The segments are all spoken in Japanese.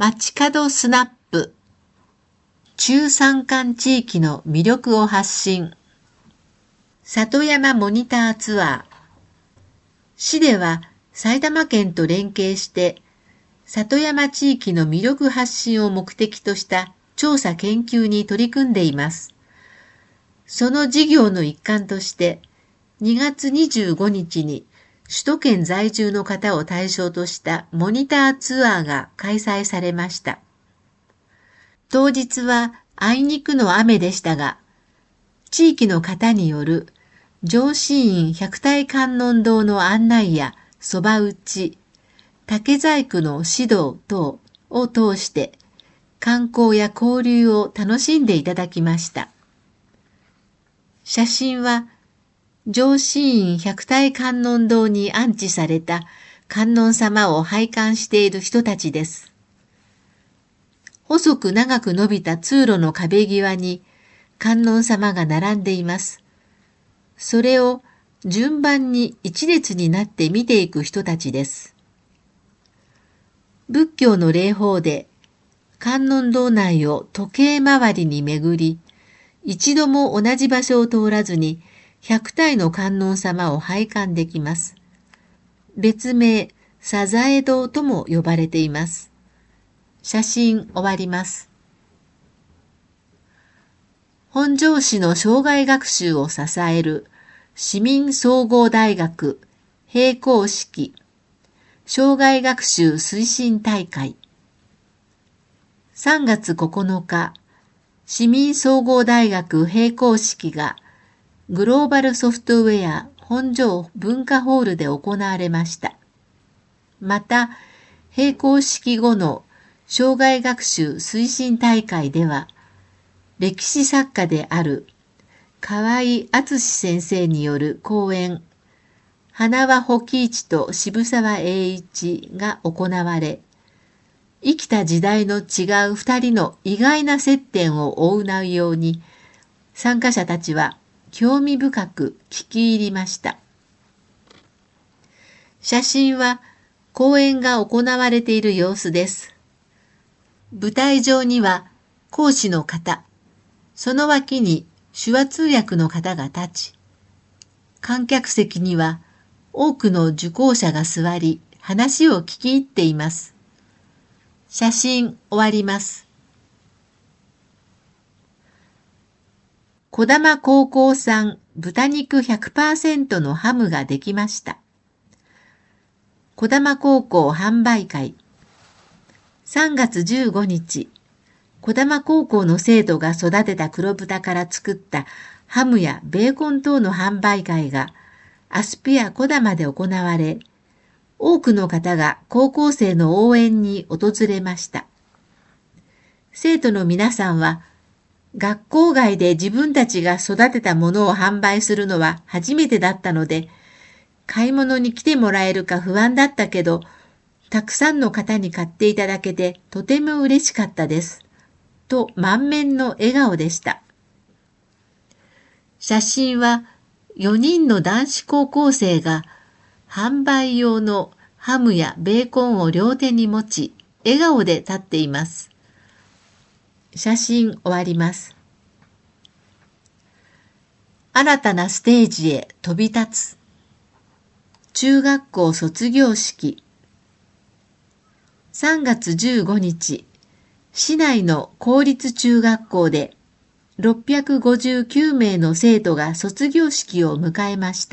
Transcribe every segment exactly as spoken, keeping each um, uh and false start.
街角スナップ。中山間地域の魅力を発信。里山モニターツアー。市では埼玉県と連携して、里山地域の魅力発信を目的とした調査研究に取り組んでいます。その事業の一環として、にがつにじゅうごにちに首都圏在住の方を対象としたモニターツアーが開催されました。当日はあいにくの雨でしたが、地域の方による上信院百体観音堂の案内やそば打ち、竹細工の指導等を通して観光や交流を楽しんでいただきました。写真は上信院百体観音堂に安置された観音様を拝観している人たちです。細く長く伸びた通路の壁際に観音様が並んでいます。それを順番に一列になって見ていく人たちです。仏教の礼法で観音堂内を時計回りに巡り、一度も同じ場所を通らずにひゃくたいの観音様を拝観できます。別名、サザエ堂とも呼ばれています。写真終わります。本庄市の生涯学習を支える市民総合大学閉校式生涯学習推進大会。さんがつここのか、市民総合大学閉校式がグローバルソフトウェア本庄文化ホールで行われました。また、閉校式後の生涯学習推進大会では、歴史作家である河合敦先生による講演、花輪保喜一と渋沢栄一が行われ、生きた時代の違う二人の意外な接点を追う内容に、参加者たちは興味深く聞き入りました。写真は講演が行われている様子です。舞台上には講師の方、その脇に手話通訳の方が立ち、観客席には多くの受講者が座り、話を聞き入っています。写真終わります。児玉高校産豚肉 ひゃくパーセント のハムができました。児玉高校販売会。さんがつじゅうごにち、児玉高校の生徒が育てた黒豚から作ったハムやベーコン等の販売会がアスピア児玉で行われ、多くの方が高校生の応援に訪れました。生徒の皆さんは、学校外で自分たちが育てたものを販売するのは初めてだったので、買い物に来てもらえるか不安だったけど、たくさんの方に買っていただけてとても嬉しかったです。と満面の笑顔でした。写真はよにんの男子高校生が販売用のハムやベーコンを両手に持ち、笑顔で立っています。写真終わります。新たなステージへ飛び立つ。中学校卒業式。さんがつじゅうごにち、市内の公立中学校でろっぴゃくごじゅうきゅうめいの生徒が卒業式を迎えました。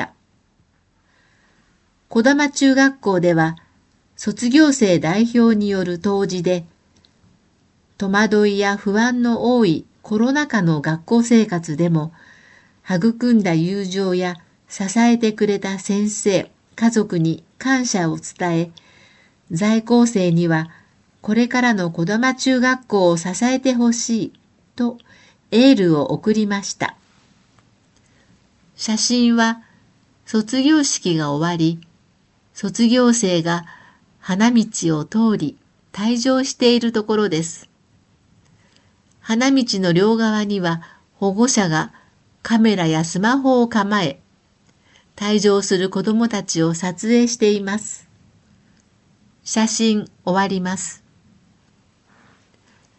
児玉中学校では卒業生代表による答辞で、戸惑いや不安の多いコロナ禍の学校生活でも、育んだ友情や支えてくれた先生、家族に感謝を伝え、在校生にはこれからの児玉中学校を支えてほしいとエールを送りました。写真は卒業式が終わり、卒業生が花道を通り退場しているところです。花道の両側には保護者がカメラやスマホを構え、退場する子どもたちを撮影しています。写真終わります。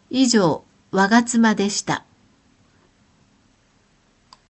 以上、我が妻でした。